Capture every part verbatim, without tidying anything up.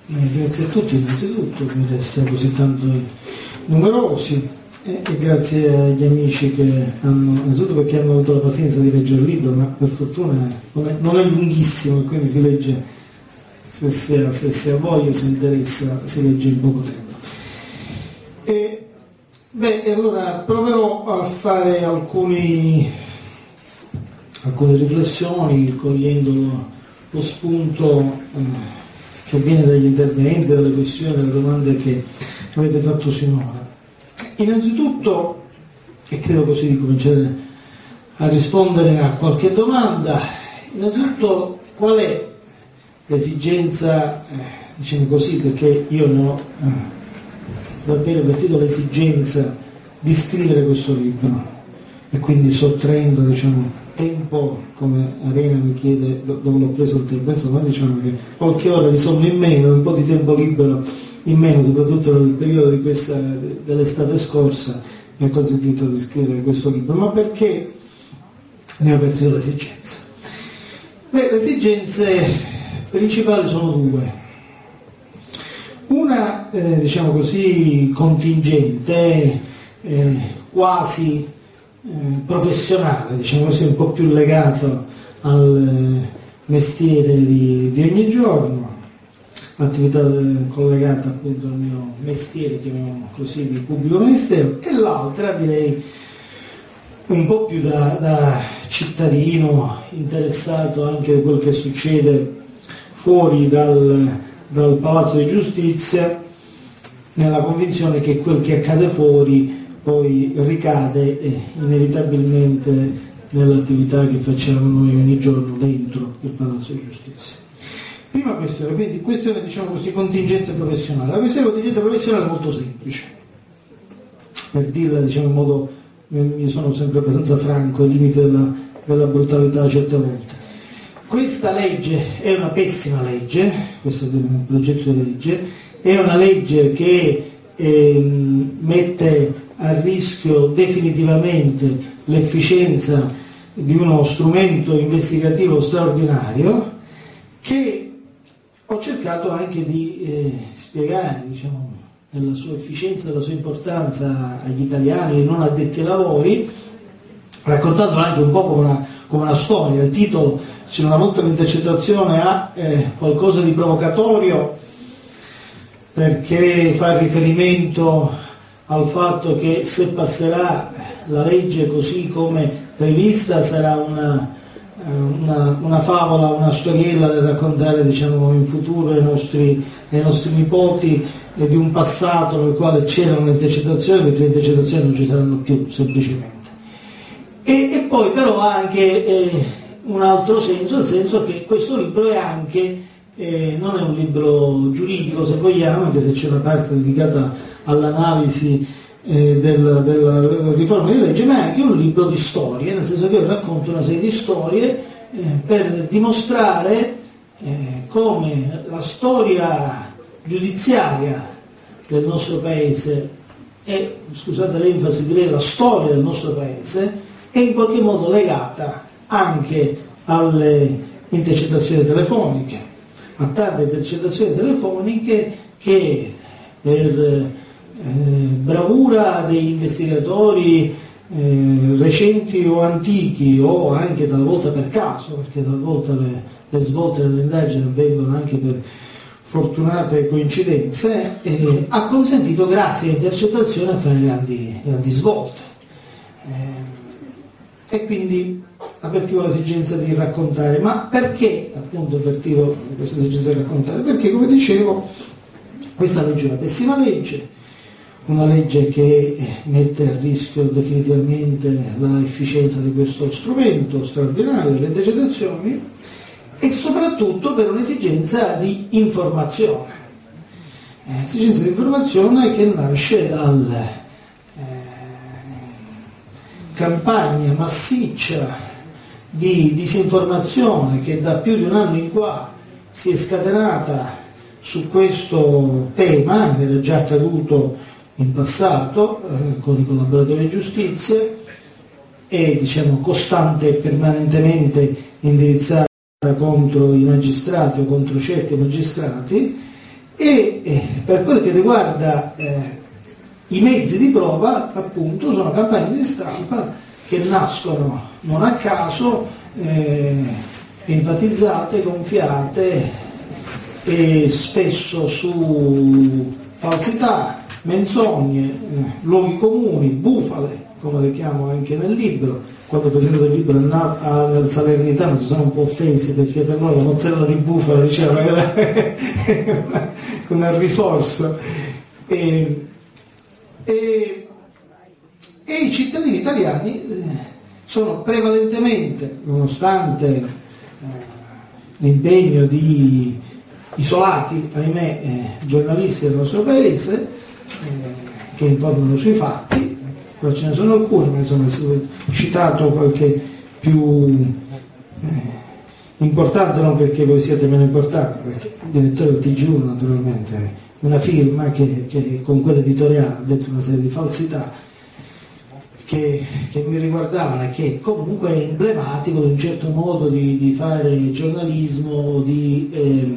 Eh, grazie a tutti innanzitutto per essere così tanto numerosi e, e grazie agli amici che hanno, innanzitutto perché hanno avuto la pazienza di leggere il libro, ma per fortuna non è, non è lunghissimo e quindi si legge, se si ha, se si ha voglia, se interessa, si legge in poco tempo. E, beh, e allora proverò a fare alcuni, alcune riflessioni cogliendo lo, lo spunto eh, che viene dagli interventi, dalle questioni, dalle domande che avete fatto sinora. Innanzitutto, e credo così di cominciare a rispondere a qualche domanda, innanzitutto qual è l'esigenza, eh, diciamo così, perché io non ho eh, davvero avvertito l'esigenza di scrivere questo libro e quindi sottraendo, diciamo, tempo, come Arena mi chiede dove l'ho preso il tempo, insomma diciamo che qualche ora di sonno in meno, un po' di tempo libero in meno, soprattutto nel periodo di questa, dell'estate scorsa, mi ha consentito di scrivere questo libro. Ma perché ne ho avvertito l'esigenza? Beh, le esigenze principali sono due. Una, eh, diciamo così, contingente, eh, quasi professionale, diciamo così, un po' più legato al mestiere di, di ogni giorno, attività collegata appunto al mio mestiere, chiamiamolo così, di pubblico ministero, e l'altra direi un po' più da, da cittadino interessato anche di quel che succede fuori dal, dal Palazzo di Giustizia, nella convinzione che quel che accade fuori poi ricade eh, inevitabilmente nell'attività che facciamo noi ogni giorno dentro il Palazzo di Giustizia. Prima questione, quindi questione, diciamo così, contingente professionale. La questione contingente professionale è molto semplice, per dirla, diciamo, in modo, io sono sempre abbastanza franco, ai limiti della, della brutalità certe volte. Questa legge è una pessima legge, questo è un progetto di legge, è una legge che eh, mette a rischio definitivamente l'efficienza di uno strumento investigativo straordinario che ho cercato anche di eh, spiegare, diciamo, nella sua efficienza, nella sua importanza agli italiani non addetti ai lavori, raccontandolo anche un po' come una, come una storia. Il titolo, se una volta l'intercettazione ha eh, qualcosa di provocatorio, perché fa riferimento al fatto che se passerà la legge così come prevista sarà una, una, una favola, una storiella da raccontare, diciamo, in futuro ai nostri, ai nostri nipoti eh, di un passato nel quale c'erano le intercettazioni, perché le intercettazioni non ci saranno più semplicemente. E, e poi però ha anche eh, un altro senso, nel senso che questo libro è anche, eh, non è un libro giuridico se vogliamo, anche se c'è una parte dedicata all'analisi eh, della, della riforma di legge, ma è anche un libro di storie, nel senso che io racconto una serie di storie eh, per dimostrare eh, come la storia giudiziaria del nostro paese e, scusate l'enfasi, direi la storia del nostro paese è in qualche modo legata anche alle intercettazioni telefoniche, a tante intercettazioni telefoniche che per Eh, bravura degli investigatori eh, recenti o antichi, o anche talvolta per caso, perché talvolta le, le svolte dell'indagine avvengono anche per fortunate coincidenze, eh, ha consentito, grazie all'intercettazione, a fare grandi, grandi svolte. Eh, e quindi avvertivo l'esigenza di raccontare. Ma perché appunto avvertivo questa esigenza di raccontare? Perché, come dicevo, questa legge è una pessima legge, una legge che mette a rischio definitivamente l'efficienza di questo strumento straordinario delle intercettazioni, e soprattutto per un'esigenza di informazione. Eh, esigenza di informazione che nasce dalla eh, campagna massiccia di disinformazione che da più di un anno in qua si è scatenata su questo tema, era già accaduto in passato eh, con i collaboratori di giustizia, e, diciamo, costante e permanentemente indirizzata contro i magistrati o contro certi magistrati, E eh, per quel che riguarda eh, i mezzi di prova, appunto, sono campagne di stampa che nascono non a caso, eh, enfatizzate, gonfiate e spesso su falsità, menzogne, eh, luoghi comuni, bufale, come le chiamo anche nel libro. Quando ho presentato il libro nel Salernitano si sono un po' offesi, perché per noi la mozzarella di bufala diceva che era una, una risorsa. E, e, e i cittadini italiani sono prevalentemente, nonostante eh, l'impegno di isolati, ahimè, eh, giornalisti del nostro paese, eh, che informano sui fatti. Qua ce ne sono alcuni, ma insomma è stato citato qualche più eh, importante, non perché voi siete meno importanti, perché il direttore del T G uno naturalmente una firma che, che con quell'editoriale ha detto una serie di falsità che, che mi riguardavano e che comunque è emblematico di un certo modo di, di fare giornalismo, di, eh,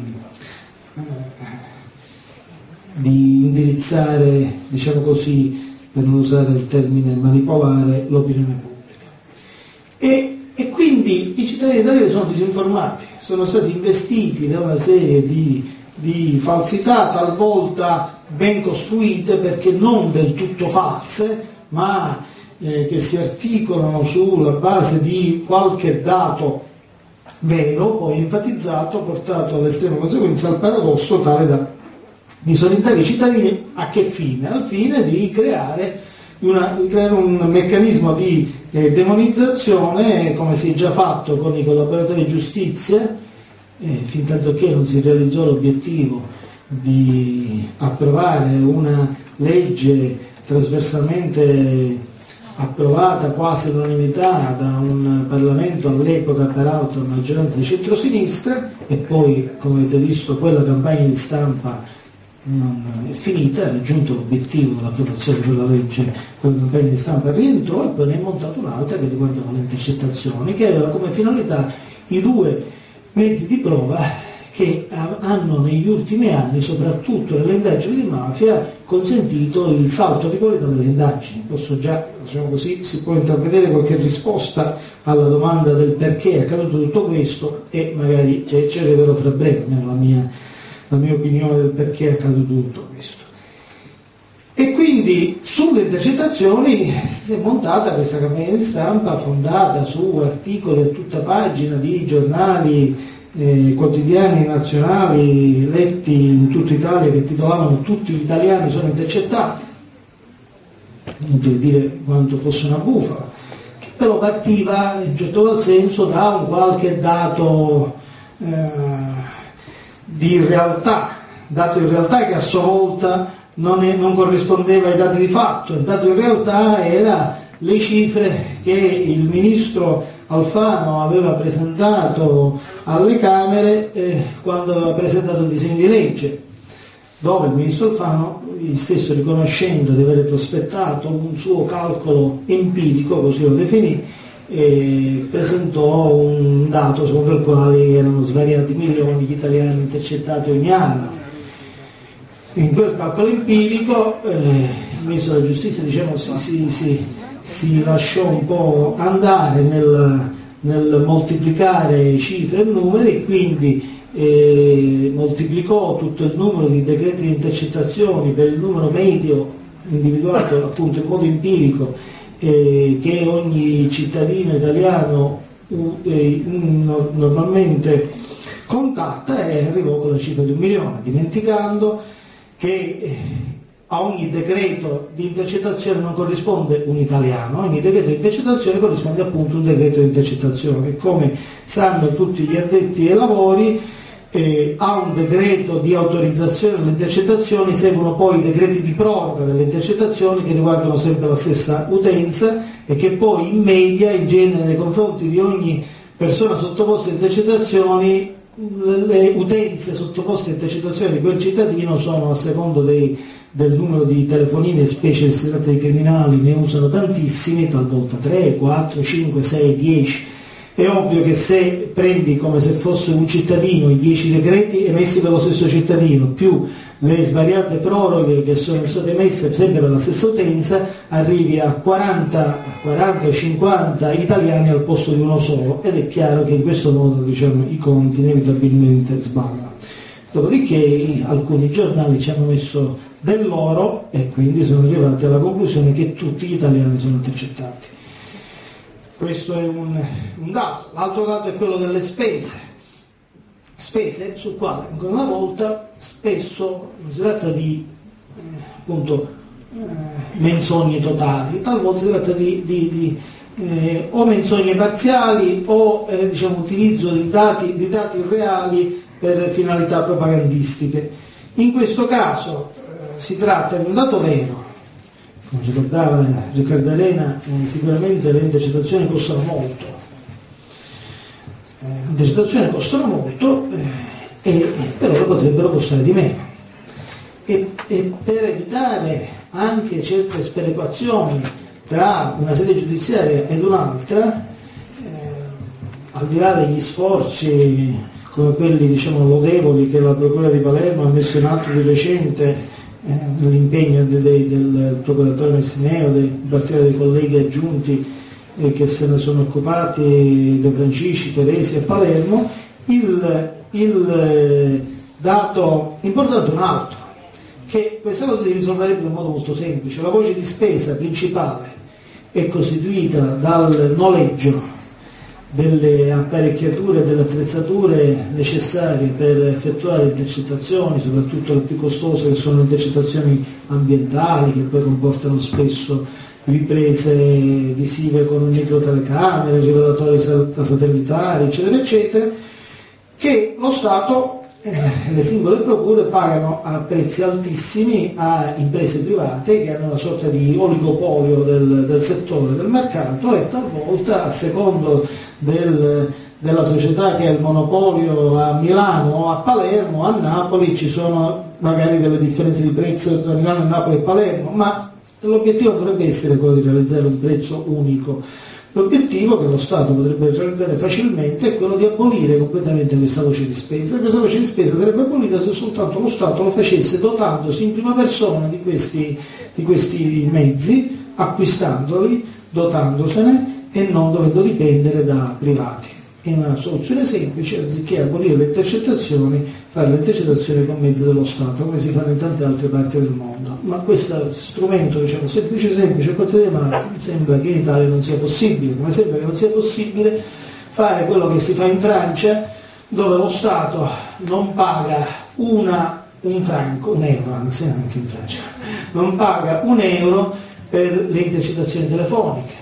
di indirizzare, diciamo così, per non usare il termine manipolare, l'opinione pubblica. E, e quindi i cittadini italiani sono disinformati, sono stati investiti da una serie di, di falsità, talvolta ben costruite perché non del tutto false, ma eh, che si articolano sulla base di qualche dato vero, poi enfatizzato, portato all'estrema conseguenza, al paradosso tale da disorientare i cittadini. A che fine? Al fine di creare, una, di creare un meccanismo di eh, demonizzazione, come si è già fatto con i collaboratori di giustizia, eh, fin tanto che non si realizzò l'obiettivo di approvare una legge trasversalmente approvata quasi all'unanimità da un Parlamento all'epoca peraltro a maggioranza di centrosinistra, e poi, come avete visto, quella campagna di stampa non è finita, ha raggiunto l'obiettivo dell'approvazione di quella legge, quella campagna di stampa rientrò, e poi ne è montata un'altra che riguardava le intercettazioni, che aveva come finalità i due mezzi di prova che hanno negli ultimi anni, soprattutto nelle indagini di mafia, consentito il salto di qualità delle indagini. Posso già, diciamo così, si può intravedere qualche risposta alla domanda del perché è accaduto tutto questo, e magari eh, ci arriverò fra breve, la mia, la mia opinione del perché è accaduto tutto questo. E quindi sulle intercettazioni si è montata questa campagna di stampa fondata su articoli a tutta pagina di giornali, Eh, quotidiani nazionali letti in tutta Italia, che titolavano "Tutti gli italiani sono intercettati", inutile dire quanto fosse una bufala, che però partiva in certo qual senso da un qualche dato eh, di realtà, dato in realtà che a sua volta non, è, non corrispondeva ai dati di fatto. Il dato in realtà era le cifre che il ministro Alfano aveva presentato alle Camere eh, quando aveva presentato il disegno di legge, dove il ministro Alfano, stesso riconoscendo di aver prospettato un suo calcolo empirico, così lo definì, eh, presentò un dato secondo il quale erano svariati milioni di italiani intercettati ogni anno. In quel calcolo empirico eh, il ministro della giustizia, diciamo, si, si, si, si lasciò un po' andare nel, nel moltiplicare cifre e numeri, quindi eh, moltiplicò tutto il numero di decreti di intercettazioni per il numero medio individuato appunto in modo empirico eh, che ogni cittadino italiano eh, no, normalmente contatta, e arrivò con la cifra di un milione, dimenticando che eh, a ogni decreto di intercettazione non corrisponde un italiano, a ogni decreto di intercettazione corrisponde appunto un decreto di intercettazione, e come sanno tutti gli addetti ai lavori, eh, a un decreto di autorizzazione delle intercettazioni seguono poi i decreti di proroga delle intercettazioni, che riguardano sempre la stessa utenza e che poi in media, in genere nei confronti di ogni persona sottoposta a intercettazioni, le utenze sottoposte a intercettazione di quel cittadino sono, a secondo dei, del numero di telefonini, specie se si tratta di criminali, ne usano tantissimi, talvolta tre, quattro, cinque, sei, dieci, È ovvio che se prendi come se fosse un cittadino i dieci decreti emessi per lo stesso cittadino, più le svariate proroghe che sono state emesse sempre per la stessa utenza, arrivi a quaranta cinquanta italiani al posto di uno solo, ed è chiaro che in questo modo, diciamo, i conti inevitabilmente sbagliano. Dopodiché alcuni giornali ci hanno messo del loro e quindi sono arrivati alla conclusione che tutti gli italiani sono intercettati. Questo è un, un dato. L'altro dato è quello delle spese. Spese sul quale, ancora una volta, spesso non si tratta di eh, appunto eh, menzogne totali, talvolta si tratta di, di, di eh, o menzogne parziali o eh, diciamo, utilizzo di dati, di dati reali per finalità propagandistiche. In questo caso eh, si tratta di un dato vero. Come ricordava Riccardo Arena, eh, sicuramente le intercettazioni costano molto. Eh, le intercettazioni costano molto, eh, e, però potrebbero costare di meno. E, e per evitare anche certe sperequazioni tra una sede giudiziaria ed un'altra, eh, al di là degli sforzi come quelli, diciamo, lodevoli che la Procura di Palermo ha messo in atto di recente, Eh, l'impegno de, de, del procuratore Messineo, in particolare dei colleghi aggiunti eh, che se ne sono occupati, De Francisci, Teresi a Palermo, il, il eh, dato importante è un altro, che questa cosa si risolverebbe in modo molto semplice. La voce di spesa principale è costituita dal noleggio delle apparecchiature e delle attrezzature necessarie per effettuare intercettazioni, soprattutto le più costose, che sono intercettazioni ambientali, che poi comportano spesso riprese visive con microtelecamere, rivelatori satellitari, eccetera, eccetera, che lo Stato e eh, le singole procure pagano a prezzi altissimi a imprese private che hanno una sorta di oligopolio del, del settore, del mercato, e talvolta, a secondo del, della società che ha il monopolio a Milano o a Palermo, a Napoli, ci sono magari delle differenze di prezzo tra Milano, Napoli e Palermo, ma l'obiettivo dovrebbe essere quello di realizzare un prezzo unico. L'obiettivo che lo Stato potrebbe realizzare facilmente è quello di abolire completamente questa voce di spesa. Questa voce di spesa sarebbe abolita se soltanto lo Stato lo facesse dotandosi in prima persona di questi, di questi mezzi, acquistandoli, dotandosene e non dovendo dipendere da privati. È una soluzione semplice, anziché abolire le intercettazioni, fare le intercettazioni con mezzi dello Stato, come si fanno in tante altre parti del mondo. Ma questo strumento, diciamo, semplice semplice, quotidiano, sembra che in Italia non sia possibile, come sembra che non sia possibile fare quello che si fa in Francia, dove lo Stato non paga una, un franco, un euro, anzi anche in Francia, non paga un euro per le intercettazioni telefoniche,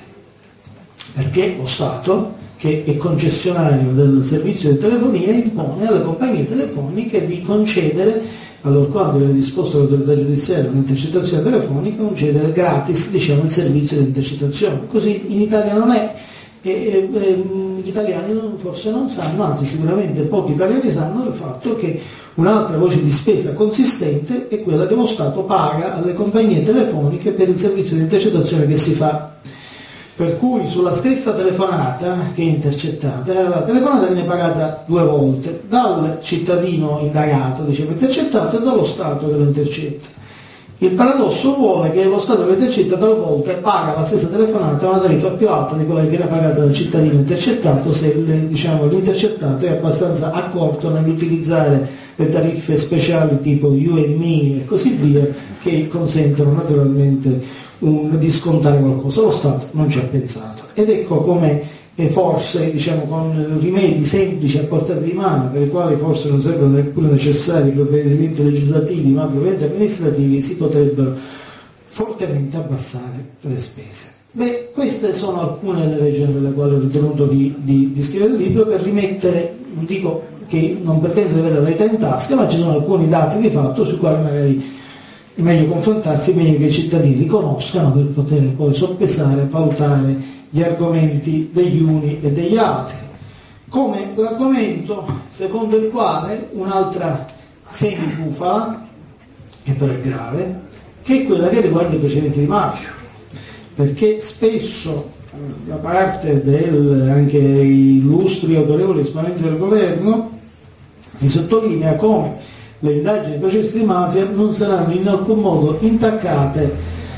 perché lo Stato, che è concessionario del servizio di telefonia, impone alle compagnie telefoniche di concedere, allorquando viene disposto dall'autorità giudiziaria un'intercettazione telefonica, concedere gratis, diciamo, il servizio di intercettazione. Così in Italia non è, e, e, e, gli italiani forse non sanno, anzi sicuramente pochi italiani sanno del fatto che un'altra voce di spesa consistente è quella che lo Stato paga alle compagnie telefoniche per il servizio di intercettazione che si fa. Per cui sulla stessa telefonata che è intercettata, la telefonata viene pagata due volte, dal cittadino indagato, diciamo intercettato, e dallo Stato che lo intercetta. Il paradosso vuole che lo Stato che lo intercetta talvolta paga la stessa telefonata a una tariffa più alta di quella che viene pagata dal cittadino intercettato, se diciamo, l'intercettato è abbastanza accorto nell'utilizzare le tariffe speciali tipo U M I e così via, che consentono naturalmente un, di scontare qualcosa. Lo Stato non ci ha pensato, ed ecco come e forse, diciamo, con rimedi semplici a portata di mano, per i quali forse non sarebbero neppure necessari provvedimenti legislativi ma provvedimenti amministrativi, si potrebbero fortemente abbassare le spese. Beh, queste sono alcune delle ragioni per le quali ho ritenuto di, di, di scrivere il libro, per rimettere, non dico che non pretendo di avere la verità in tasca, ma ci sono alcuni dati di fatto sui quali magari è meglio confrontarsi, è meglio che i cittadini li conoscano per poter poi soppesare, valutare gli argomenti degli uni e degli altri. Come l'argomento secondo il quale un'altra semibufala, che però è grave, che è quella che riguarda i procedimenti di mafia, perché spesso da parte del anche illustri autorevoli esponenti del governo si sottolinea come le indagini e i processi di mafia non saranno in alcun modo intaccate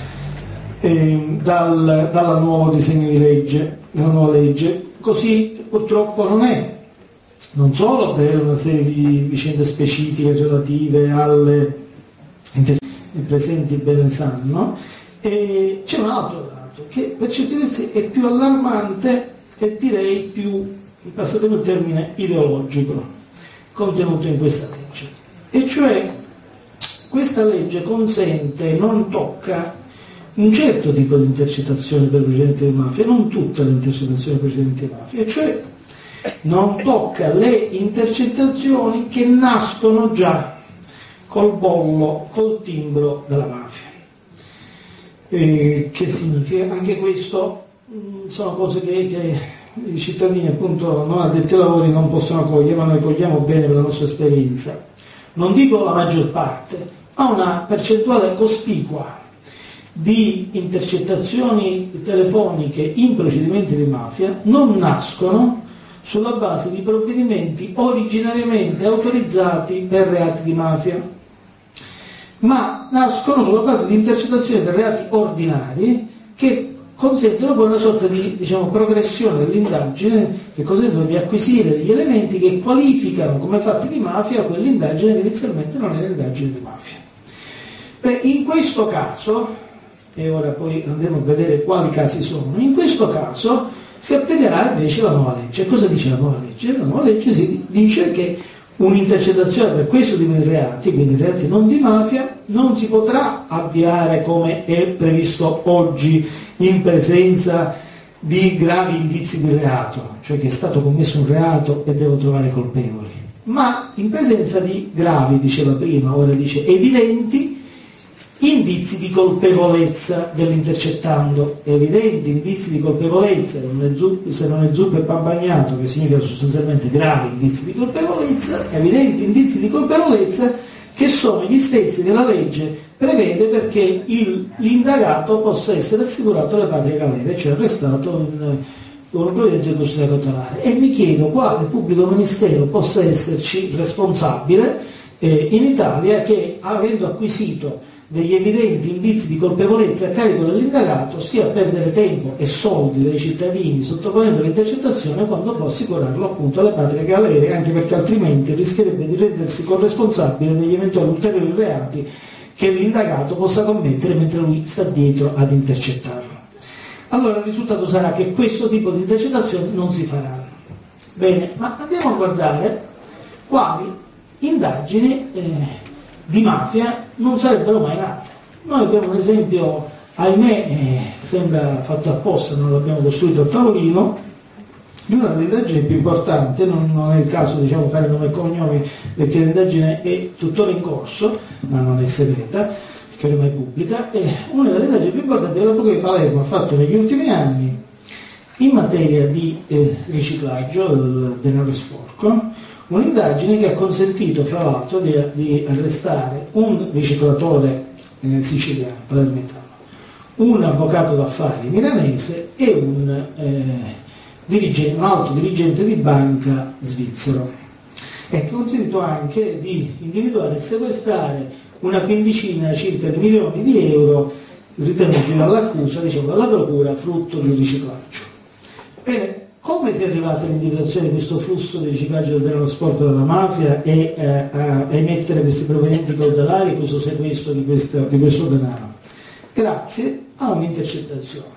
eh, dal, dalla nuova disegno di legge, dalla nuova legge. Così purtroppo non è. Non solo per una serie di vicende specifiche relative alle presenti bene sanno, e c'è un altro dato che per certi versi è più allarmante e direi più, passatemi il termine, ideologico, contenuto in questa legge. E cioè questa legge consente, non tocca un certo tipo di intercettazione per procedimenti di mafia, non tutte le intercettazioni per procedimenti di mafia, e cioè non tocca le intercettazioni che nascono già col bollo, col timbro della mafia. Eh, che significa? Anche questo mh, sono cose che, che i cittadini appunto non addetti ai lavori non possono cogliere, ma noi cogliamo bene per la nostra esperienza. Non dico la maggior parte, ma una percentuale cospicua di intercettazioni telefoniche in procedimenti di mafia non nascono sulla base di provvedimenti originariamente autorizzati per reati di mafia, ma nascono sulla base di intercettazioni per reati ordinari che consentono poi una sorta di, diciamo, progressione dell'indagine, che consentono di acquisire degli elementi che qualificano come fatti di mafia quell'indagine che inizialmente non era indagine di mafia. Beh, in questo caso, e ora poi andremo a vedere quali casi sono, in questo caso si applicherà invece la nuova legge. Cosa dice la nuova legge? La nuova legge si dice che un'intercettazione per questo tipo di reati, quindi reati non di mafia, non si potrà avviare come è previsto oggi in presenza di gravi indizi di reato, cioè che è stato commesso un reato e devo trovare colpevoli, ma in presenza di gravi, diceva prima, ora dice evidenti, indizi di colpevolezza dell'intercettando, evidenti indizi di colpevolezza, se non è zuppo e pan bagnato, che significa sostanzialmente gravi indizi di colpevolezza, evidenti indizi di colpevolezza che sono gli stessi che la legge prevede perché il, l'indagato possa essere assicurato alle patrie galere, cioè arrestato in un provvedimento di custodia cautelare. E mi chiedo quale pubblico ministero possa esserci responsabile eh, in Italia che, avendo acquisito degli evidenti indizi di colpevolezza a carico dell'indagato, stia a perdere tempo e soldi dei cittadini sottoponendo l'intercettazione quando può assicurarlo appunto alle patrie galere, anche perché altrimenti rischierebbe di rendersi corresponsabile degli eventuali ulteriori reati che l'indagato possa commettere mentre lui sta dietro ad intercettarlo. Allora il risultato sarà che questo tipo di intercettazioni non si faranno. Bene, ma andiamo a guardare quali indagini eh, di mafia non sarebbero mai nate. Noi abbiamo un esempio, ahimè, eh, sembra fatto apposta, non l'abbiamo costruito a tavolino, di una delle indagini più importanti, non, non è il caso diciamo fare nome e cognomi perché l'indagine è tuttora in corso, ma non è segreta, che ormai è pubblica, e una delle indagini più importanti che la Procura di Palermo ha fatto negli ultimi anni in materia di eh, riciclaggio del denaro sporco. Un'indagine che ha consentito, fra l'altro, di, di arrestare un riciclatore eh, siciliano, palermitano, un avvocato d'affari milanese e un, eh, dirigente, un alto dirigente di banca svizzero. E che ha consentito anche di individuare e sequestrare una quindicina circa di milioni di euro ritenuti dall'accusa, diciamo dalla procura, frutto del riciclaggio. Bene, come si è arrivata all'individuazione di questo flusso di riciclaggio del denaro sporco della mafia e eh, a emettere questi provvedimenti cautelari, questo sequestro di, questa, di questo denaro? Grazie a un'intercettazione.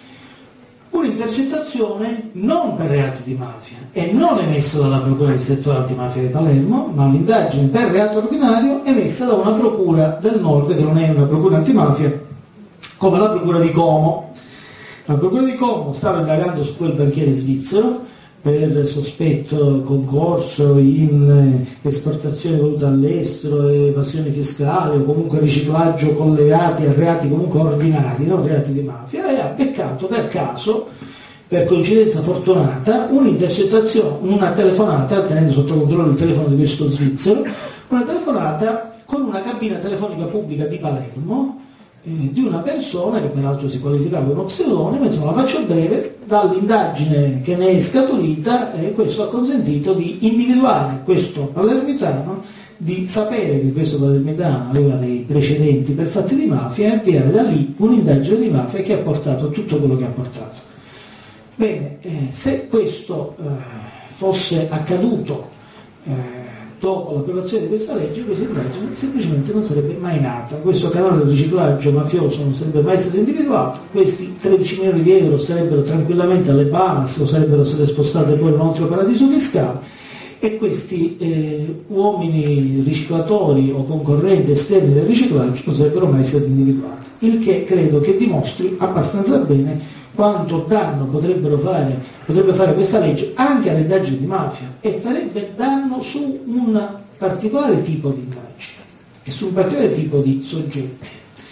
Un'intercettazione non per reati di mafia e non emessa dalla Procura del settore antimafia di Palermo, ma un'indagine per reato ordinario emessa da una Procura del Nord, che non è una Procura antimafia, come la Procura di Como. La Procura di Como stava indagando su quel banchiere svizzero per sospetto concorso in esportazione voluta all'estero, evasione fiscale o comunque riciclaggio collegati a reati comunque ordinari, non reati di mafia, e ha beccato per caso, per coincidenza fortunata, un'intercettazione, una telefonata, tenendo sotto controllo il telefono di questo svizzero, una telefonata con una cabina telefonica pubblica di Palermo, eh, di una persona che peraltro si qualificava come uno pseudonimo. Insomma, la faccio breve, dall'indagine che ne è scaturita, eh, questo ha consentito di individuare questo palermitano, di sapere che questo palermitano aveva dei precedenti per fatti di mafia e avviare da lì un'indagine di mafia che ha portato tutto quello che ha portato. Bene, eh, se questo eh, fosse accaduto eh, dopo l'approvazione di questa legge, questa indagine semplicemente non sarebbe mai nata, questo canale di riciclaggio mafioso non sarebbe mai stato individuato, questi tredici milioni di euro sarebbero tranquillamente alle Bahamas o sarebbero state spostate poi in un altro paradiso fiscale, e questi eh, uomini riciclatori o concorrenti esterni del riciclaggio non sarebbero mai stati individuati, il che credo che dimostri abbastanza bene quanto danno potrebbero fare, potrebbe fare questa legge anche alle indagini di mafia, e farebbe danno su un particolare tipo di indagine e su un particolare tipo di soggetti.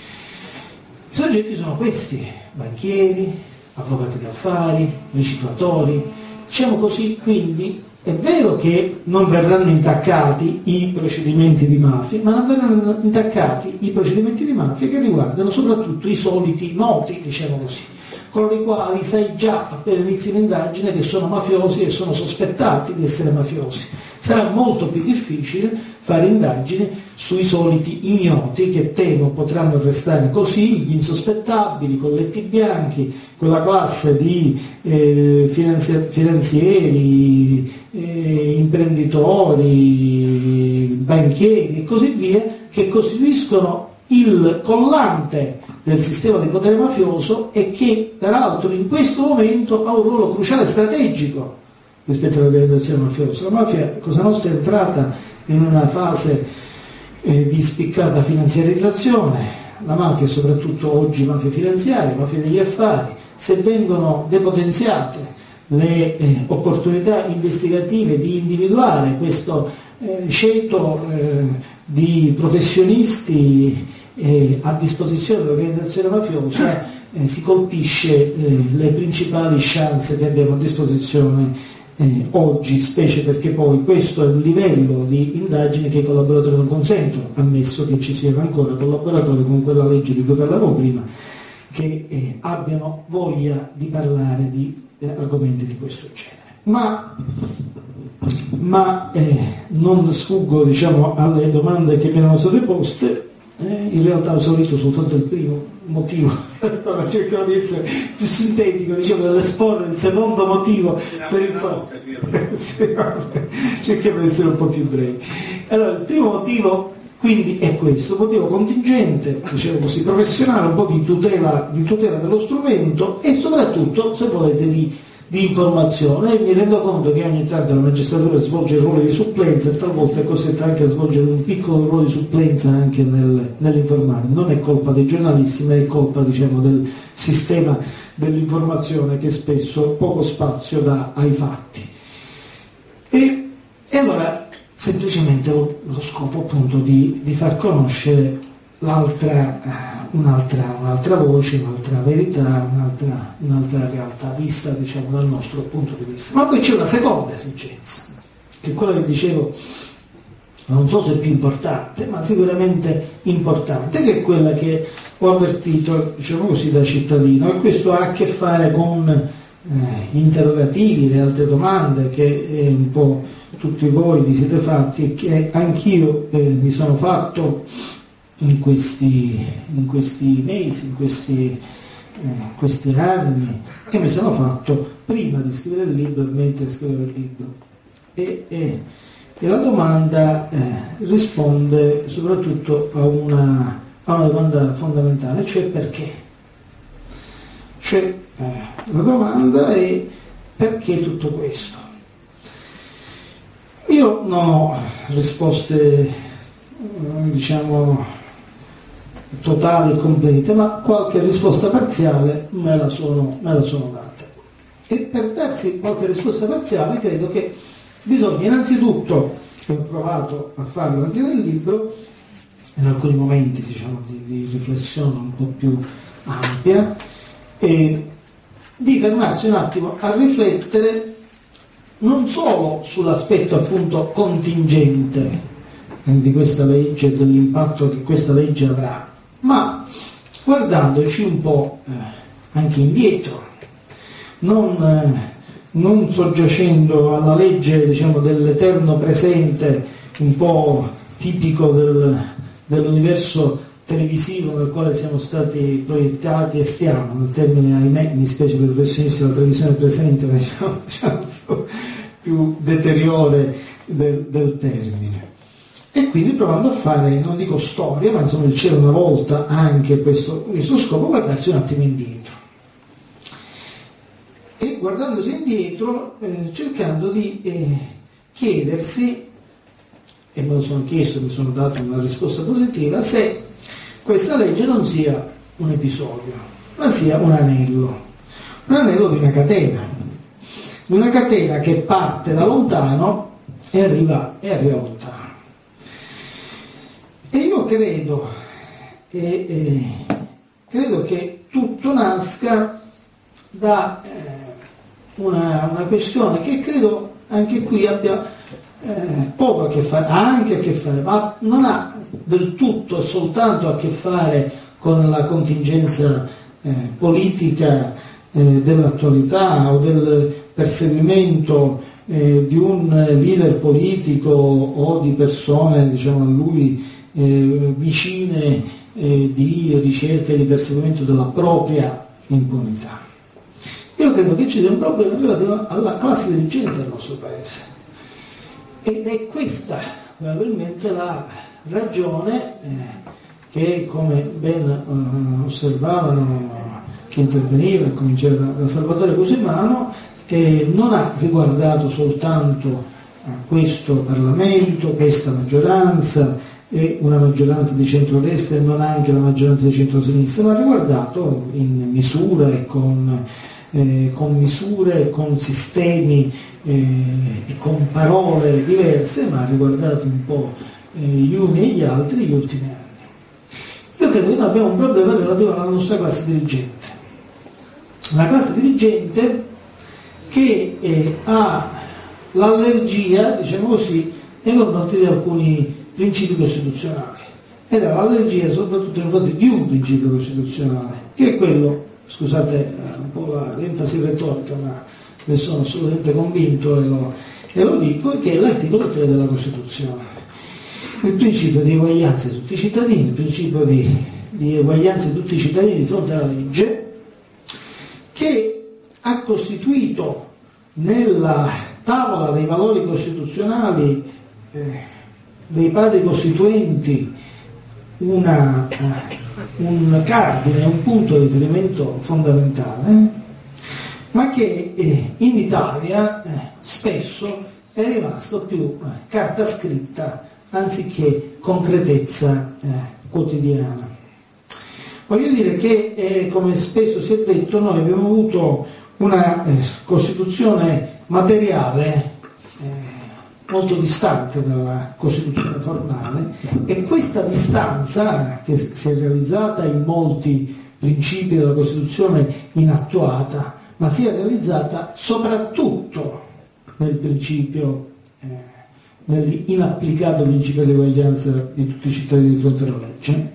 I soggetti sono questi: banchieri, avvocati d'affari, riciclatori, diciamo così. Quindi è vero che non verranno intaccati i procedimenti di mafia, ma non verranno intaccati i procedimenti di mafia che riguardano soprattutto i soliti noti, diciamo così, con i quali sai già appena inizi l'indagine che sono mafiosi e sono sospettati di essere mafiosi. Sarà molto più difficile fare indagini sui soliti ignoti, che temo potranno restare così, gli insospettabili, colletti bianchi, quella classe di eh, finanzi- finanzieri, eh, imprenditori, banchieri e così via, che costituiscono il collante del sistema di potere mafioso e che peraltro in questo momento ha un ruolo cruciale strategico rispetto all'organizzazione mafiosa. La mafia, Cosa Nostra, è entrata in una fase eh, di spiccata finanziarizzazione. La mafia, soprattutto oggi mafia finanziaria, mafia degli affari, se vengono depotenziate le eh, opportunità investigative di individuare questo eh, ceto eh, di professionisti eh, a disposizione dell'organizzazione mafiosa, eh, si colpisce eh, le principali chance che abbiamo a disposizione Eh, oggi, specie perché poi questo è un livello di indagine che i collaboratori non consentono, ammesso che ci siano ancora collaboratori con quella legge di cui parlavo prima, che eh, abbiano voglia di parlare di eh, argomenti di questo genere. Ma, ma eh, non sfuggo, diciamo, alle domande che mi erano state poste. Eh, in realtà ho esaurito soltanto il primo motivo, cercherò di essere più sintetico, diciamo, nell'esporre il secondo motivo per il quale cerchiamo di essere un po' più brevi. Allora, il primo motivo quindi è questo, motivo contingente, diciamo così, professionale, un po' di tutela, di tutela dello strumento e soprattutto, se volete, di di informazione. E mi rendo conto che ogni tanto la magistratura svolge il ruolo di supplenza e talvolta è costretta anche a svolgere un piccolo ruolo di supplenza anche nel, nell'informare. Non è colpa dei giornalisti, ma è colpa, diciamo, del sistema dell'informazione, che spesso poco spazio dà ai fatti. E, e allora semplicemente lo, lo scopo appunto di, di far conoscere l'altra Un'altra, un'altra voce, un'altra verità, un'altra, un'altra realtà vista, diciamo, dal nostro punto di vista. Ma poi c'è una seconda esigenza, che è quella che dicevo, non so se è più importante, ma sicuramente importante, che è quella che ho avvertito, diciamo così, da cittadino, e questo ha a che fare con eh, gli interrogativi, le altre domande che eh, un po' tutti voi vi siete fatti e che anch'io eh, mi sono fatto in questi, in questi mesi, in questi, eh, questi anni, che mi sono fatto prima di scrivere il libro e mentre scrivevo il libro. E, e, e la domanda eh, risponde soprattutto a una, a una domanda fondamentale, cioè perché? Cioè, eh, la domanda è: perché tutto questo? Io non ho risposte, diciamo, totali e complete, ma qualche risposta parziale me la sono, me la sono data. E per darsi qualche risposta parziale credo che bisogna innanzitutto, ho provato a farlo anche nel libro, in alcuni momenti, diciamo, di, di riflessione un po' più ampia, e di fermarsi un attimo a riflettere non solo sull'aspetto appunto contingente di questa legge e dell'impatto che questa legge avrà, ma guardandoci un po' eh, anche indietro, non, eh, non soggiacendo alla legge, diciamo, dell'eterno presente, un po' tipico del, dell'universo televisivo nel quale siamo stati proiettati e stiamo, nel termine, ahimè, mi spiace per i professionisti della televisione presente, ma diciamo, diciamo più, più deteriore del, del termine. E quindi provando a fare, non dico storia, ma insomma c'era una volta anche questo, questo scopo, guardarsi un attimo indietro. E guardandosi indietro, eh, cercando di eh, chiedersi, e me lo sono chiesto, mi sono dato una risposta positiva, se questa legge non sia un episodio, ma sia un anello, un anello di una catena, di una catena che parte da lontano e arriva, e arriva lontano. E io credo, e, e, credo che tutto nasca da eh, una, una questione che credo anche qui abbia eh, poco a che fare, ha anche a che fare, ma non ha del tutto e soltanto a che fare con la contingenza eh, politica eh, dell'attualità o del perseguimento eh, di un leader politico o di persone, diciamo, a lui Eh, vicine eh, di ricerca e di perseguimento della propria impunità. Io credo che ci sia un problema relativo alla classe dirigente del nostro paese, ed è questa probabilmente la ragione eh, che, come ben eh, osservavano chi interveniva, a cominciare da, da Salvatore Cosimano, eh, non ha riguardato soltanto eh, questo Parlamento, questa maggioranza e una maggioranza di centrodestra e non anche la maggioranza di centrosinistra, ma ha riguardato in misura e con, eh, con misure, con sistemi eh, e con parole diverse, ma ha riguardato un po' eh, gli uni e gli altri gli ultimi anni. Io credo che noi abbiamo un problema relativo alla nostra classe dirigente, una classe dirigente che eh, ha l'allergia, diciamo così, nei confronti di alcuni principi costituzionali, ed ha l'allergia soprattutto nei confronti di un principio costituzionale, che è quello, scusate un po' la, l'enfasi retorica, ma ne sono assolutamente convinto e lo, e lo dico, che è l'articolo tre della Costituzione, il principio di eguaglianza di tutti i cittadini, il principio di, di eguaglianza di tutti i cittadini di fronte alla legge, che ha costituito nella tavola dei valori costituzionali eh, dei padri costituenti una, uh, un cardine, un punto di riferimento fondamentale, ma che eh, in Italia eh, spesso è rimasto più eh, carta scritta anziché concretezza eh, quotidiana. Voglio dire che, eh, come spesso si è detto, noi abbiamo avuto una eh, Costituzione materiale molto distante dalla Costituzione formale, e questa distanza, che si è realizzata in molti principi della Costituzione inattuata, ma si è realizzata soprattutto nel principio, eh, nell'inapplicato principio di eguaglianza di tutti i cittadini di fronte alla legge.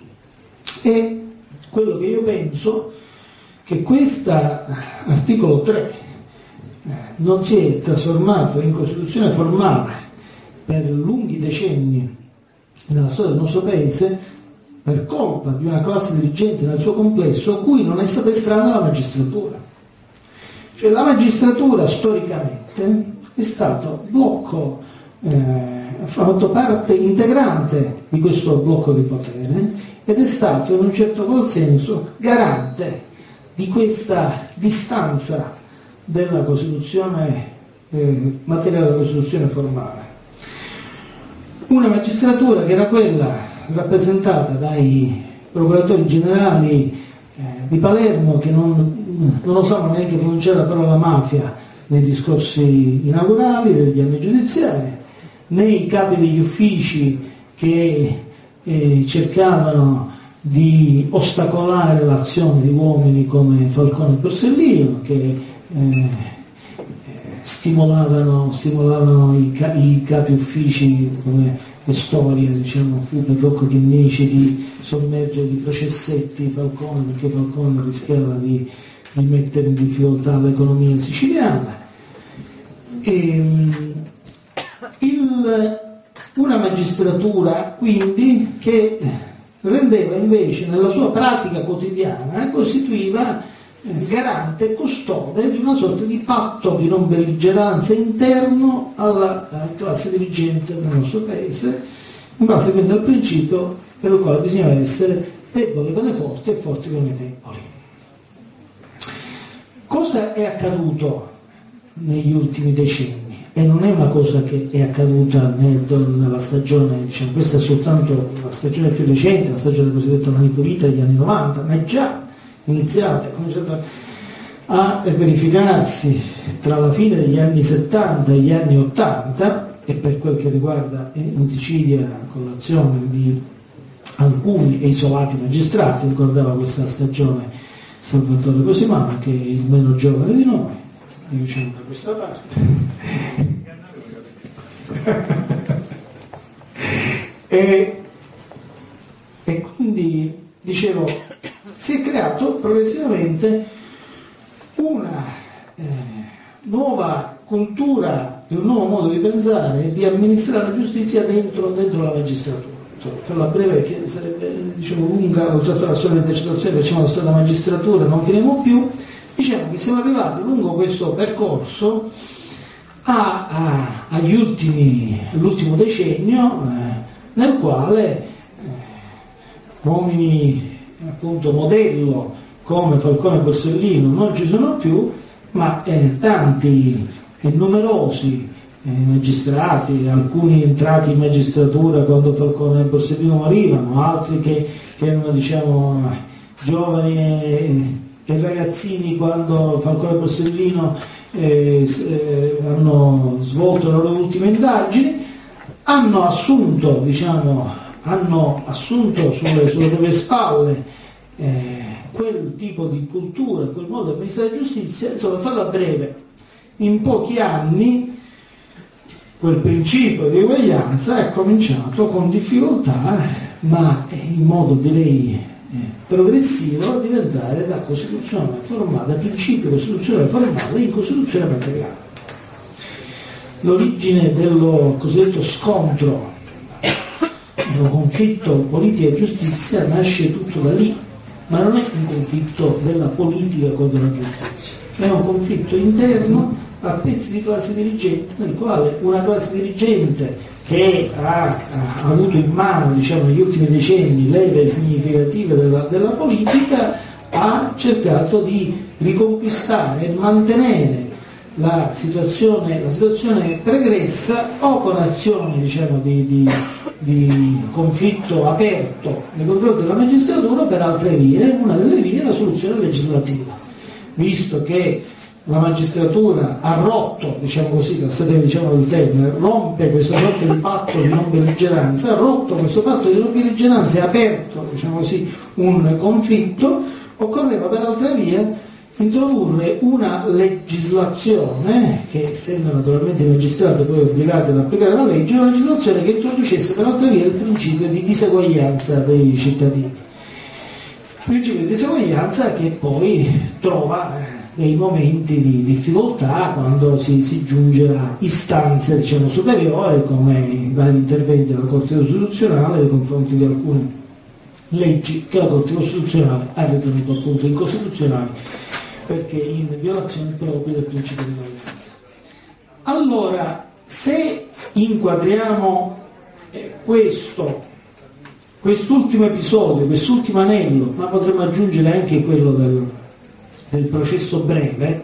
E quello che io penso che questo articolo tre non si è trasformato in Costituzione formale per lunghi decenni nella storia del nostro Paese per colpa di una classe dirigente nel suo complesso a cui non è stata estranea la magistratura. Cioè la magistratura storicamente è stato blocco, eh, ha fatto parte integrante di questo blocco di potere ed è stato in un certo qual senso garante di questa distanza della Costituzione eh, materiale della Costituzione formale. Una magistratura che era quella rappresentata dai procuratori generali eh, di Palermo, che non, non osavano neanche pronunciare la parola mafia nei discorsi inaugurali degli anni giudiziari, nei capi degli uffici che eh, cercavano di ostacolare l'azione di uomini come Falcone e Borsellino, che Eh, stimolavano, stimolavano i, ca- i capi uffici come e storia, diciamo, fu per Rocco Chinnici di sommergere di processetti Falcone, perché Falcone rischiava di, di mettere in difficoltà l'economia siciliana. E, il, una magistratura quindi che rendeva invece nella sua pratica quotidiana, costituiva eh, garante e custode di una sorta di patto di non belligeranza interno alla eh, classe dirigente del nostro paese, in base quindi al principio per il quale bisognava essere deboli con i forti e forti con i deboli. Cosa è accaduto negli ultimi decenni? E non è una cosa che è accaduta nel, nella stagione, diciamo, questa è soltanto la stagione più recente, la stagione cosiddetta Manipurita degli anni novanta, ma è già iniziata, è cominciata a verificarsi tra la fine degli anni settanta e gli anni ottanta, e per quel che riguarda in Sicilia con l'azione di alcuni e isolati magistrati, ricordava questa stagione Salvatore Cosimano, che è il meno giovane di noi, diciamo da questa parte. e, e quindi dicevo, si è creato progressivamente una eh, nuova cultura e un nuovo modo di pensare e di amministrare la giustizia dentro, dentro la magistratura. Farla breve, che sarebbe, diciamo, lunga, oltre a fare la sola intercettazione, facciamo la storia della magistratura, non finiremo più. Diciamo che siamo arrivati lungo questo percorso a, a, agli ultimi, all'ultimo decennio, eh, nel quale eh, uomini appunto modello come Falcone e Borsellino non ci sono più, ma eh, tanti e numerosi eh, magistrati, alcuni entrati in magistratura quando Falcone e Borsellino morivano, altri che, che erano, diciamo, giovani e, e ragazzini quando Falcone e Borsellino eh, eh, hanno svolto le loro ultime indagini, hanno assunto, diciamo, hanno assunto sulle, sulle proprie spalle eh, quel tipo di cultura, quel modo di amministrare la giustizia. Insomma, per farla breve, in pochi anni quel principio di uguaglianza è cominciato con difficoltà, ma in modo, direi, eh, progressivo, a diventare da Costituzione formale, da principio costituzionale formale in Costituzione materiale. L'origine dello cosiddetto scontro, dello conflitto politica e giustizia, nasce tutto da lì, ma non è un conflitto della politica contro la giustizia, è un conflitto interno a pezzi di classe dirigente, nel quale una classe dirigente che ha, ha avuto in mano, diciamo, negli ultimi decenni leve significative della, della politica, ha cercato di riconquistare e mantenere la situazione, la situazione pregressa, o con azioni, diciamo, di, di, di conflitto aperto nei confronti della magistratura, per altre vie. Una delle vie è la soluzione legislativa, visto che la magistratura ha rotto, diciamo così, passate, diciamo, il termine, rompe questa sorta di patto di non belligeranza, ha rotto questo patto di non belligeranza e ha aperto, diciamo così, un conflitto. Occorreva per altre vie introdurre una legislazione che, essendo naturalmente i magistrati poi obbligati ad applicare la legge, una legislazione che introducesse per altre vie il principio di diseguaglianza dei cittadini. Il principio di diseguaglianza che poi trova dei momenti di difficoltà quando si, si giunge a istanze, diciamo, superiori, come i vari interventi della Corte Costituzionale nei confronti di alcune leggi che la Corte Costituzionale ha ritenuto appunto incostituzionali, perché in violazione proprio del principio di uguaglianza. Allora, se inquadriamo eh, questo, quest'ultimo episodio, quest'ultimo anello, ma potremmo aggiungere anche quello del, del processo breve,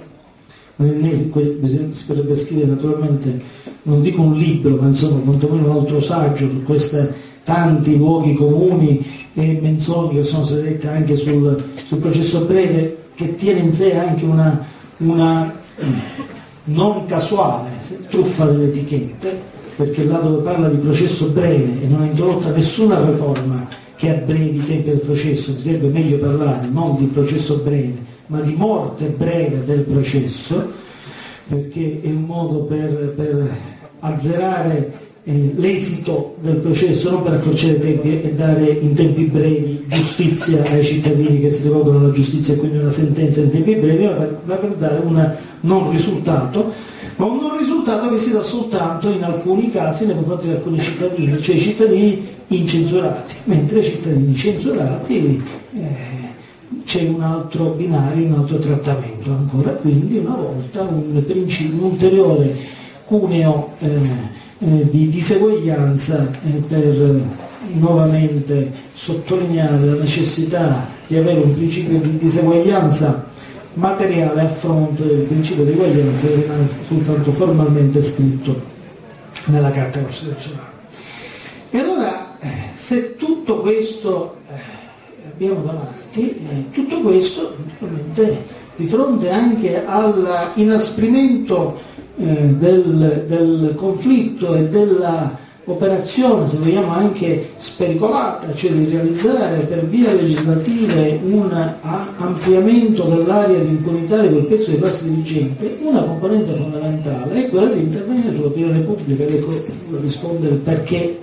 si potrebbe scrivere naturalmente, non dico un libro, ma insomma quantomeno un altro saggio su questi tanti luoghi comuni e menzogne che sono state dette anche sul, sul processo breve, che tiene in sé anche una, una non casuale truffa delle etichette, perché là dove parla di processo breve e non è introdotta nessuna riforma che abbrevi i tempi del processo, sarebbe meglio parlare non di processo breve, ma di morte breve del processo, perché è un modo per, per azzerare eh, l'esito del processo, non per accorciare i tempi e dare in tempi brevi giustizia ai cittadini che si rivolgono alla giustizia e quindi una sentenza in tempi brevi, ma per, ma per dare un non risultato, ma un non risultato che si dà soltanto in alcuni casi nei confronti di alcuni cittadini, cioè i cittadini incensurati, mentre i cittadini censurati eh, c'è un altro binario, un altro trattamento ancora, quindi una volta un, principio, un ulteriore cuneo eh, eh, di diseguaglianza eh, per nuovamente sottolineare la necessità di avere un principio di diseguaglianza materiale a fronte del principio di eguaglianza che rimane soltanto formalmente scritto nella Carta Costituzionale. E allora, se tutto questo eh, abbiamo davanti, eh, tutto questo naturalmente di fronte anche all'inasprimento eh, del, del conflitto e della operazione, se vogliamo anche spericolata, cioè di realizzare per via legislative un ampliamento dell'area di impunità di quel pezzo di classe dirigente, una componente fondamentale è quella di intervenire sull'opinione pubblica, ed ecco rispondere perché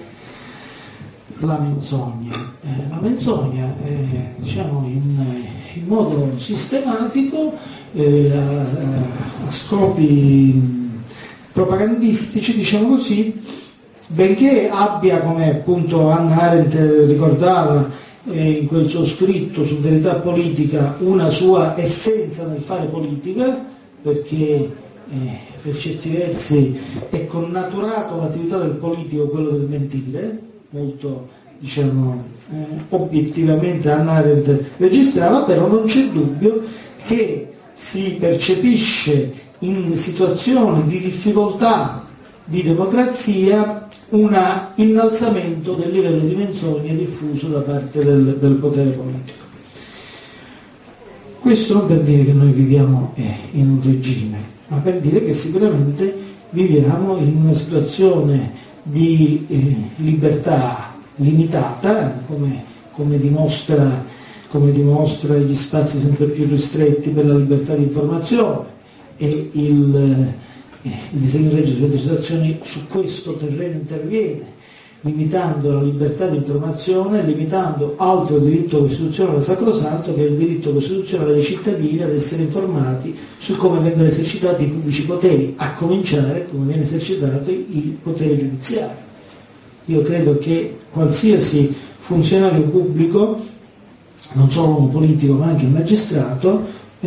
la menzogna. Eh, la menzogna, eh, diciamo in, in modo sistematico, eh, a, a scopi propagandistici, diciamo così, benché abbia, come appunto Hannah Arendt ricordava eh, in quel suo scritto su verità politica, una sua essenza nel fare politica, perché eh, per certi versi è connaturato l'attività del politico quello del mentire, molto diciamo eh, obiettivamente Hannah Arendt registrava, però non c'è dubbio che si percepisce in situazioni di difficoltà di democrazia un innalzamento del livello di menzogna diffuso da parte del, del potere politico. Questo non per dire che noi viviamo eh, in un regime, ma per dire che sicuramente viviamo in una situazione di eh, libertà limitata, come, come, dimostra, come dimostra gli spazi sempre più ristretti per la libertà di informazione e il Il disegno di legge sulle intercettazioni su questo terreno interviene, limitando la libertà di informazione, limitando altro diritto costituzionale sacrosanto, che è il diritto costituzionale dei cittadini ad essere informati su come vengono esercitati i pubblici poteri, a cominciare come viene esercitato il potere giudiziario. Io credo che qualsiasi funzionario pubblico, non solo un politico ma anche il magistrato, eh,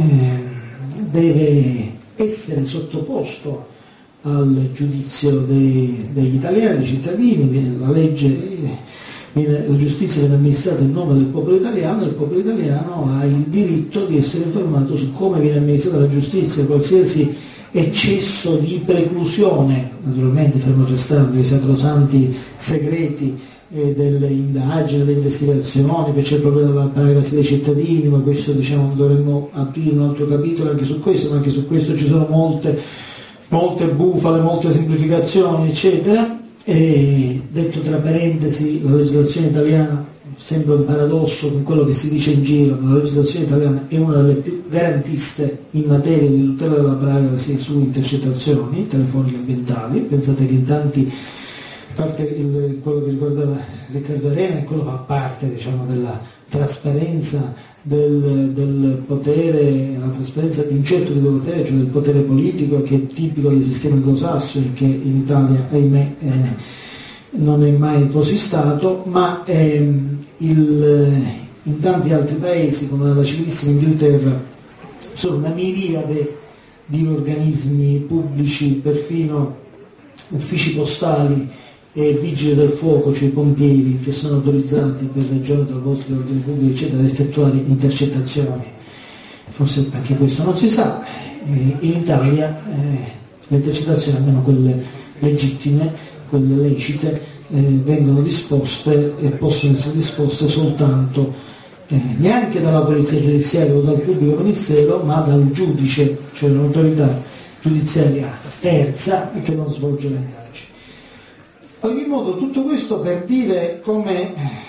deve essere sottoposto al giudizio dei, degli italiani, dei cittadini. La legge, viene, la giustizia viene amministrata in nome del popolo italiano, e il popolo italiano ha il diritto di essere informato su come viene amministrata la giustizia. Qualsiasi eccesso di preclusione, naturalmente fermo restando i sacrosanti segreti eh, delle indagini, delle investigazioni, perché c'è il problema della privacy dei cittadini, ma questo diciamo dovremmo aprire un altro capitolo anche su questo, ma anche su questo ci sono molte, molte bufale, molte semplificazioni, eccetera. E detto tra parentesi, la legislazione italiana sembra un paradosso con quello che si dice in giro, ma la legislazione italiana è una delle più garantiste in materia di tutela della privacy su intercettazioni telefoniche ambientali. Pensate che in tanti, a parte il, quello che ricordava Riccardo Arena, e quello fa parte diciamo della trasparenza del, del potere, la trasparenza di un certo tipo di potere, cioè del potere politico, che è tipico dei sistemi anglosassoni, che in Italia ahimè eh, non è mai così stato, ma ehm, il, in tanti altri paesi, come nella civilissima Inghilterra, sono una miriade di organismi pubblici, perfino uffici postali e vigili del fuoco, cioè i pompieri, che sono autorizzati per ragioni talvolta di ordine pubblico, eccetera, ad effettuare intercettazioni. Forse anche questo non si sa. Eh, in Italia eh, le intercettazioni, almeno quelle legittime, quelle lecite, eh, vengono disposte e possono essere disposte soltanto eh, neanche dalla polizia giudiziaria o dal pubblico ministero, ma dal giudice, cioè un'autorità giudiziaria terza che non svolge le indagini. Ad ogni modo, tutto questo per dire come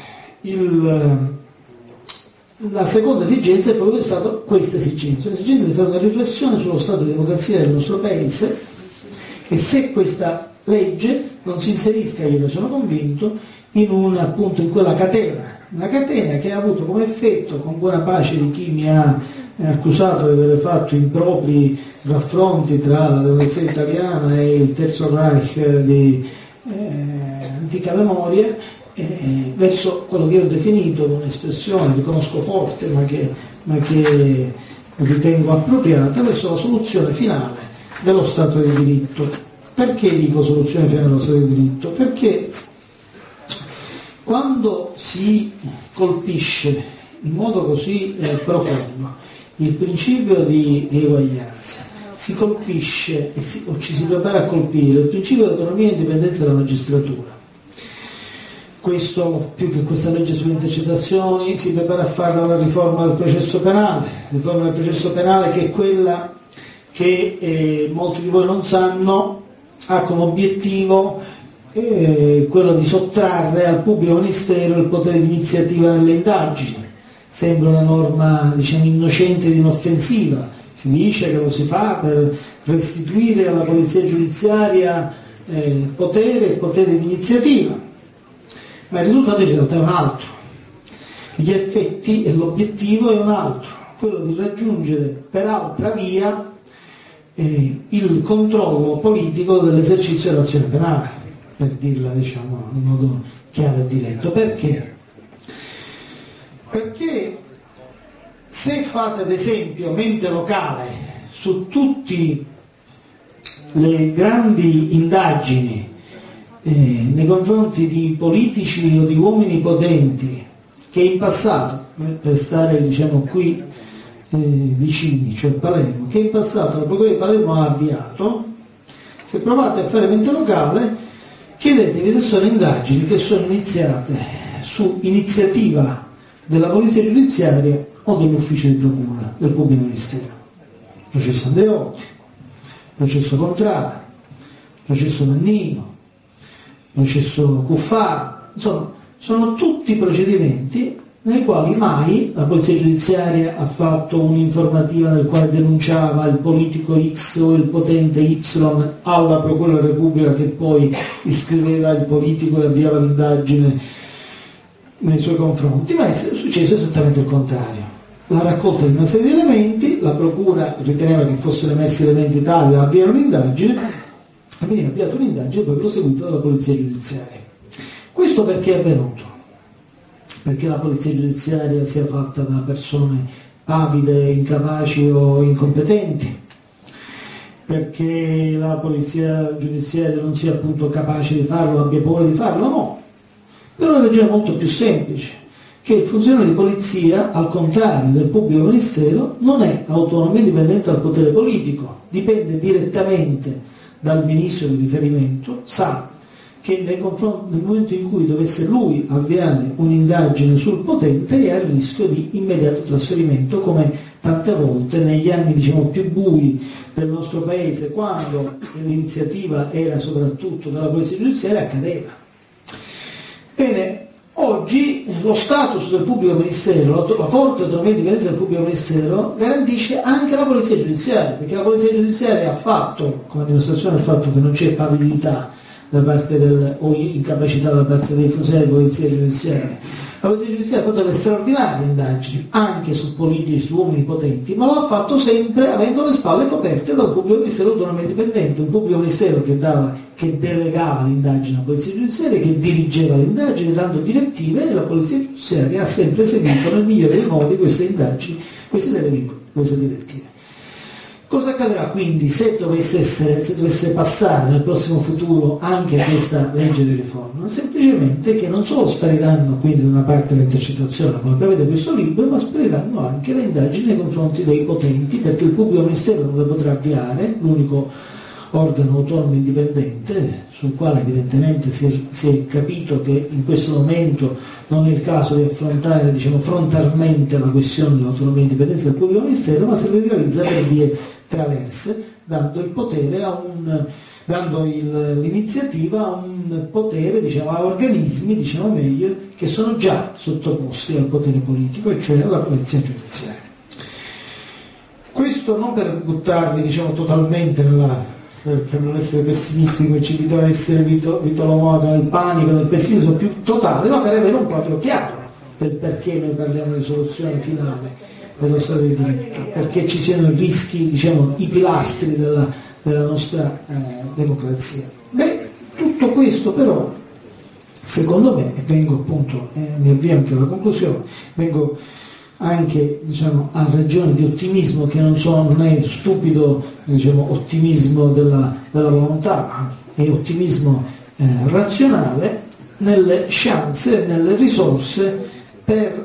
il, la seconda esigenza è proprio stata questa esigenza, l'esigenza di fare una riflessione sullo stato di democrazia del nostro paese, e se questa legge non si inserisca, io ne sono convinto, in un, appunto, in quella catena, una catena che ha avuto come effetto, con buona pace di chi mi ha accusato di aver fatto impropri raffronti tra la democrazia italiana e il Terzo Reich di eh, antica memoria, eh, verso quello che io ho definito un'espressione, riconosco forte ma che, ma che ritengo appropriata, verso la soluzione finale dello Stato di diritto. Perché dico soluzione finale dello Stato di diritto? Perché quando si colpisce in modo così eh, profondo il principio di, di eguaglianza, si colpisce e si, o ci si prepara a colpire il principio di autonomia e indipendenza della magistratura. Questo, più che questa legge sulle intercettazioni, si prepara a fare la riforma del processo penale, riforma del processo penale che è quella che eh, molti di voi non sanno, ha come obiettivo eh, quello di sottrarre al pubblico ministero il potere di iniziativa nelle indagini. Sembra una norma, diciamo, innocente ed inoffensiva. Si dice che lo si fa per restituire alla polizia giudiziaria eh, potere e potere di iniziativa, ma il risultato in realtà è un altro. Gli effetti e l'obiettivo è un altro, quello di raggiungere per altra via eh, il controllo politico dell'esercizio dell'azione penale, per dirla, diciamo, in modo chiaro e diretto. Perché? Perché se fate ad esempio mente locale su tutte le grandi indagini eh, nei confronti di politici o di uomini potenti che in passato, eh, per stare, diciamo, qui eh, vicini, cioè Palermo, che in passato la Procura di Palermo ha avviato, se provate a fare mente locale, chiedetevi se sono indagini che sono iniziate su iniziativa della polizia giudiziaria o dell'ufficio di procura del pubblico ministero. Processo Andreotti, processo Contrada, processo Mannino, processo Cuffaro, insomma, sono tutti procedimenti nei quali mai la polizia giudiziaria ha fatto un'informativa nel quale denunciava il politico X o il potente Y alla Procura della Repubblica, che poi iscriveva il politico e avviava l'indagine nei suoi confronti, ma è successo esattamente il contrario. La raccolta di una serie di elementi, la procura riteneva che fossero emersi elementi tali da avviare un'indagine, e veniva avviata un'indagine poi proseguita dalla polizia giudiziaria. Questo perché è avvenuto? Perché la polizia giudiziaria sia fatta da persone avide, incapaci o incompetenti? Perché la polizia giudiziaria non sia appunto capace di farlo, abbia paura di farlo? No. Per una ragione molto più semplice, che il funzionario di polizia, al contrario del pubblico ministero, non è autonomo e indipendente dal potere politico, dipende direttamente dal ministro di riferimento, sa che nel, nel momento in cui dovesse lui avviare un'indagine sul potente è a rischio di immediato trasferimento, come tante volte negli anni, diciamo, più bui del nostro paese, quando l'iniziativa era soprattutto della polizia giudiziaria, accadeva. Bene, oggi lo status del pubblico ministero, la forte autonomia e indipendenza del pubblico ministero garantisce anche la polizia giudiziaria, perché la polizia giudiziaria ha fatto, come dimostrazione del fatto che non c'è pavidità da parte del, o incapacità da parte dei funzionari di polizia giudiziaria, la polizia giudiziaria ha fatto delle straordinarie indagini anche su politici, su uomini potenti, ma lo ha fatto sempre avendo le spalle coperte da un pubblico ministero autonomo e indipendente, un pubblico ministero che dava che delegava l'indagine alla polizia giudiziaria, che dirigeva l'indagine dando direttive, e la polizia giudiziaria ha sempre seguito nel migliore dei modi queste indagini, queste deleghe, queste direttive. Cosa accadrà quindi se dovesse, essere, se dovesse passare nel prossimo futuro anche questa legge di riforma? Semplicemente che non solo spariranno quindi da una parte le intercettazioni, come prevede questo libro, ma spariranno anche le indagini nei confronti dei potenti, perché il pubblico ministero non le potrà avviare, l'unico organo autonomo indipendente, sul quale evidentemente si è, si è capito che in questo momento non è il caso di affrontare, diciamo, frontalmente la questione dell'autonomia e indipendenza del pubblico ministero, ma se lo realizza per vie traverse, dando il potere a un, dando il, l'iniziativa a un potere, diciamo, a organismi, diciamo meglio, che sono già sottoposti al potere politico, e cioè alla polizia giudiziaria. Questo non per buttarvi, diciamo, totalmente nella per, per non essere pessimisti come ci doveva essere Vito, Vito Lomoda, nel panico, nel pessimismo più totale, ma per avere un quadro chiaro del perché noi parliamo di soluzione finale dello Stato di diritto, perché ci siano i rischi, diciamo, i pilastri della, della nostra eh, democrazia. Beh, tutto questo però, secondo me, e vengo appunto, eh, mi avvio anche alla conclusione, vengo anche, diciamo, a ragione di ottimismo che non, so, non è stupido, diciamo, ottimismo della, della volontà, ma è ottimismo eh, razionale nelle chance, nelle risorse per,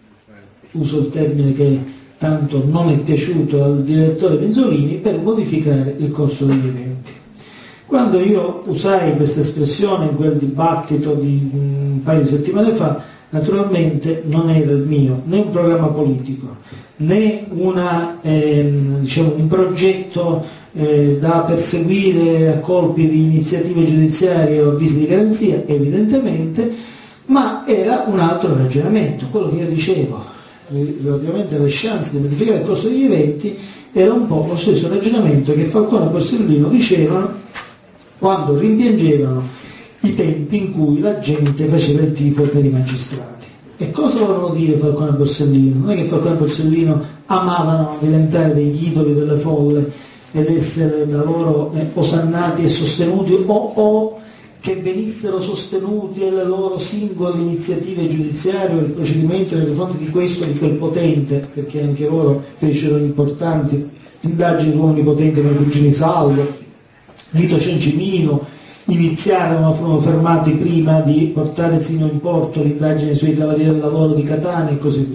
uso il termine che tanto non è piaciuto al direttore Penzolini, per modificare il corso degli eventi. Quando io usai questa espressione in quel dibattito di un paio di settimane fa, naturalmente non era il mio né un programma politico né una, ehm, diciamo, un progetto eh, da perseguire a colpi di iniziative giudiziarie o avvisi di garanzia, evidentemente, ma era un altro ragionamento. Quello che io dicevo relativamente alle chance di modificare il corso degli eventi era un po' lo stesso ragionamento che Falcone e Borsellino dicevano quando rimpiangevano i tempi in cui la gente faceva il tifo per i magistrati. E cosa volevano dire Falcone e Borsellino? Non è che Falcone e Borsellino amavano diventare degli idoli delle folle ed essere da loro eh, osannati e sostenuti, o, o che venissero sostenuti alle loro singole iniziative giudiziarie o il procedimento nei confronti di questo o di quel potente, perché anche loro fecero importanti indagini su uomini potenti come Cugini Salvo, Vito Ciancimino, iniziarono, furono fermati prima di portare sino in porto l'indagine sui Cavalieri del Lavoro di Catania e così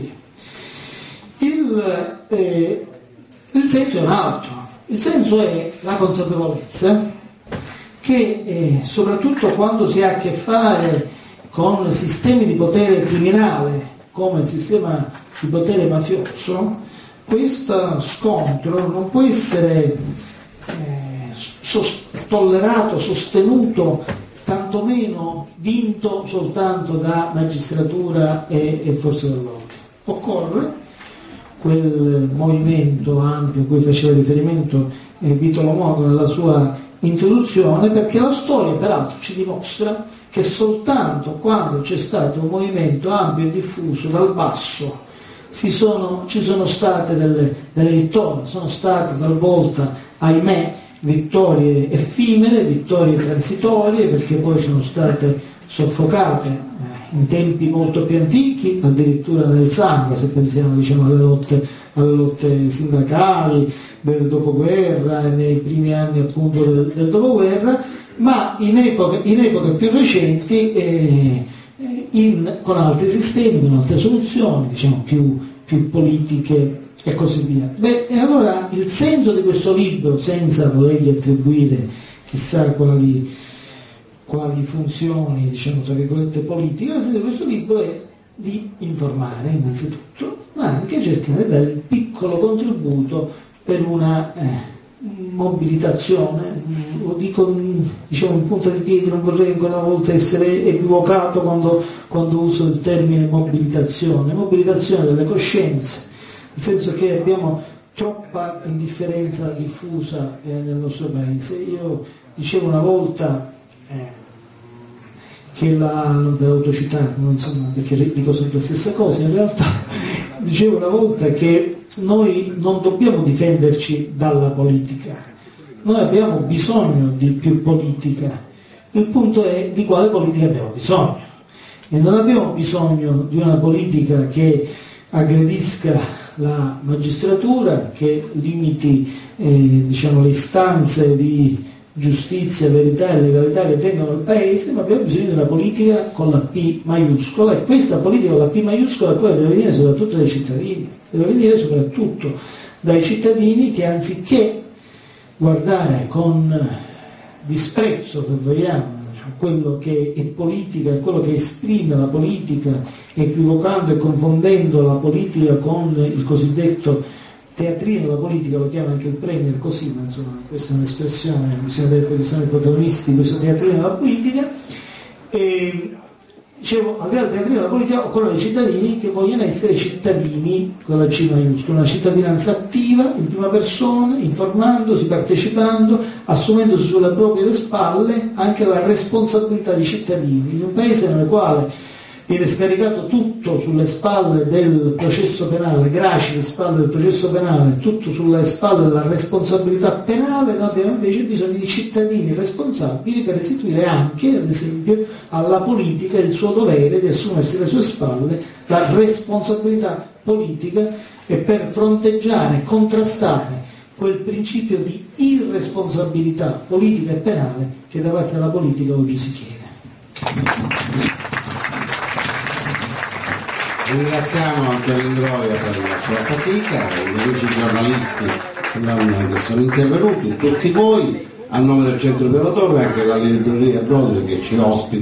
via. Il, eh, il senso è un altro, il senso è la consapevolezza che eh, soprattutto quando si ha a che fare con sistemi di potere criminale come il sistema di potere mafioso, questo scontro non può essere eh, sos- tollerato, sostenuto, tantomeno vinto soltanto da magistratura e, e forze dell'ordine. Occorre quel movimento ampio a cui faceva riferimento eh, Vito Lomoda nella sua introduzione, perché la storia peraltro ci dimostra che soltanto quando c'è stato un movimento ampio e diffuso dal basso si sono, ci sono state delle, delle vittorie, sono state talvolta, ahimè, vittorie effimere, vittorie transitorie, perché poi sono state soffocate eh, in tempi molto più antichi, addirittura nel sangue, se pensiamo, diciamo, alle lotte, alle lotte sindacali del dopoguerra e nei primi anni appunto del, del dopoguerra, ma in epoche, in epoche più recenti eh, in, con altri sistemi, con altre soluzioni, diciamo più, più politiche e così via. Beh, e allora il senso di questo libro, senza volergli attribuire chissà quali, quali funzioni, diciamo tra virgolette, politiche, il senso di questo libro è di informare innanzitutto, ma anche cercare di dare il piccolo contributo per una eh, mobilitazione, lo dico, diciamo, in punta di piedi, non vorrei ancora una volta essere equivocato quando, quando uso il termine mobilitazione, mobilitazione delle coscienze, nel senso che abbiamo troppa indifferenza diffusa eh, nel nostro paese. Io dicevo una volta eh, che la, non per autocitare, insomma, perché dico sempre la stessa cosa, in realtà dicevo una volta che noi non dobbiamo difenderci dalla politica, noi abbiamo bisogno di più politica, il punto è di quale politica abbiamo bisogno, e non abbiamo bisogno di una politica che aggredisca la magistratura, che limiti eh, diciamo, le istanze di giustizia, verità e legalità che vengono al paese, ma abbiamo bisogno di una politica con la P maiuscola, e questa politica con la P maiuscola quella deve venire soprattutto dai cittadini, deve venire soprattutto dai cittadini che, anziché guardare con disprezzo, se vogliamo, quello che è politica, quello che esprime la politica, equivocando e confondendo la politica con il cosiddetto teatrino della politica, lo chiama anche il Premier così, ma insomma questa è un'espressione, bisogna vedere quali sono i protagonisti di questo teatrino della politica, e Dicevo, al di là del teatrino della politica occorrono dei cittadini che vogliono essere cittadini con la C maiuscola, una cittadinanza attiva, in prima persona, informandosi, partecipando, assumendosi sulle proprie spalle anche la responsabilità di cittadini. In un paese nel quale viene scaricato tutto sulle spalle del processo penale, grazie alle spalle del processo penale, tutto sulle spalle della responsabilità penale, noi abbiamo invece bisogno di cittadini responsabili per restituire anche, ad esempio, alla politica il suo dovere di assumersi le sue spalle la responsabilità politica e per fronteggiare e contrastare quel principio di irresponsabilità politica e penale che da parte della politica oggi si chiede. Ringraziamo Antonio Ingroia per la sua fatica, gli amici giornalisti che sono intervenuti, tutti voi, a nome del Centro per la Torre, anche la libreria Broadway che ci ospita.